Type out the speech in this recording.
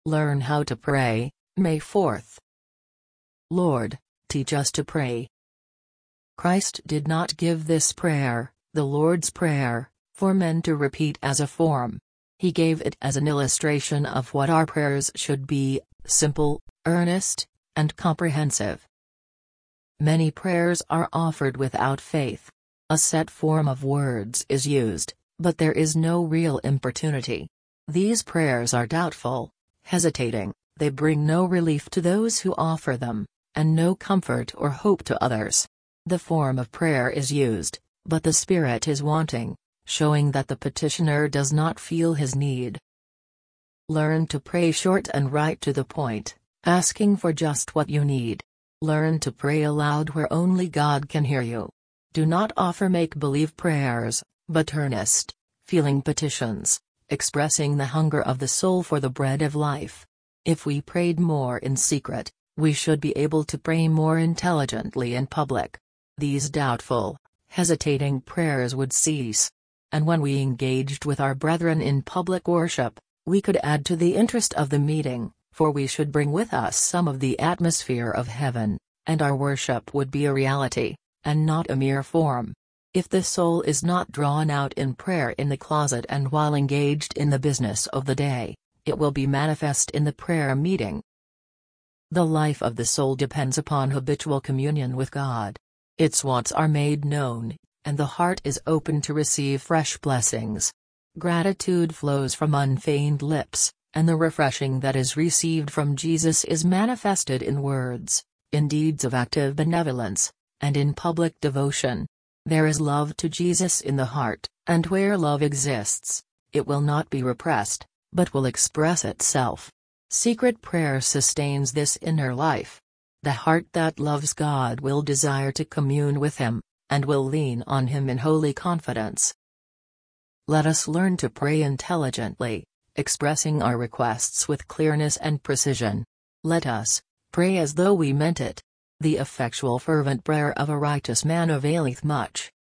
Learn how to pray, May 4th. Lord, teach us to pray. Christ did not give this prayer, the Lord's Prayer, for men to repeat as a form. He gave it as an illustration of what our prayers should be: simple, earnest, and comprehensive. Many prayers are offered without faith. A set form of words is used, but there is no real importunity. These prayers are doubtful, hesitating, they bring no relief to those who offer them, and no comfort or hope to others. The form of prayer is used, but the spirit is wanting, showing that the petitioner does not feel his need. Learn to pray short and right to the point, asking for just what you need. Learn to pray aloud where only God can hear you. Do not offer make-believe prayers, but earnest, feeling petitions, expressing the hunger of the soul for the bread of life. If we prayed more in secret, we should be able to pray more intelligently in public. These doubtful, hesitating prayers would cease. And when we engaged with our brethren in public worship, we could add to the interest of the meeting, for we should bring with us some of the atmosphere of heaven, and our worship would be a reality, and not a mere form. If the soul is not drawn out in prayer in the closet and while engaged in the business of the day, it will be manifest in the prayer meeting. The life of the soul depends upon habitual communion with God. Its wants are made known, and the heart is open to receive fresh blessings. Gratitude flows from unfeigned lips, and the refreshing that is received from Jesus is manifested in words, in deeds of active benevolence, and in public devotion. There is love to Jesus in the heart, and where love exists, it will not be repressed, but will express itself. Secret prayer sustains this inner life. The heart that loves God will desire to commune with Him, and will lean on Him in holy confidence. Let us learn to pray intelligently, expressing our requests with clearness and precision. Let us pray as though we meant it. The effectual fervent prayer of a righteous man availeth much.